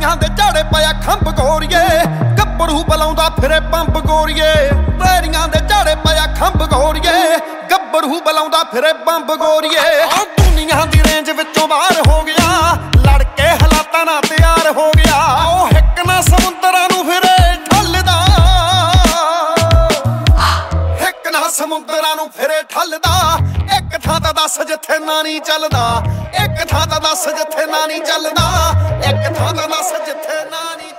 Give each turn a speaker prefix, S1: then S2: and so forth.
S1: ਵੈਰੀਆਂ ਦੇ ਝਾੜੇ ਪਿਆ ਖੰਭ ਗੋਰੀਏ ਗੱਭਰੂ ਬਲਾਉਂਦਾ ਫਿਰੇ ਪੰਪ ਗੋਰੀਏ ਵੈਰੀਆਂ ਦੇ ਝਾੜੇ ਪਿਆ ਖੰਭ ਗੋਰੀਏ ਗੱਭਰੂ ਬਲਾਉਂਦਾ ਫਿਰੇ ਬੰਬ ਗੋਰੀਏ ਦੁਨੀਆ ਦੀ ਰੇਂਜ ਵਿੱਚੋਂ ਬਾਹਰ ਹੋ ਗਿਆ ਲੜ ਕੇ ਹਾਲਾਤਾਂ ਨਾਲ ਤਿਆਰ ਹੋ ਗਿਆ ਉਹ ਇੱਕ ਨਾ ਸਮੁੰਦਰਾਂ ਨੂੰ ਫਿਰੇ ਠੱਲਦਾ ਇੱਕ ਨਾ ਸਮੁੰਦਰਾਂ ਨੂੰ ਫਿਰੇ ਠੱਲਦਾ ਇੱਕ ਥਾਂ ਤਾਂ ਦੱਸ ਜਿੱਥੇ ਨਾ ਨਹੀਂ ਚੱਲਦਾ ਇੱਕ ਥਾਂ ਤਾਂ ਦੱਸ ਜਿੱਥੇ ਨਾ ਨਹੀਂ ਚੱਲਦਾ ਇੱਕ ਥਾਂ ਤਾਂ ਦੱਸ ਜਿੱਥੇ ਨਾ ਨਹੀਂ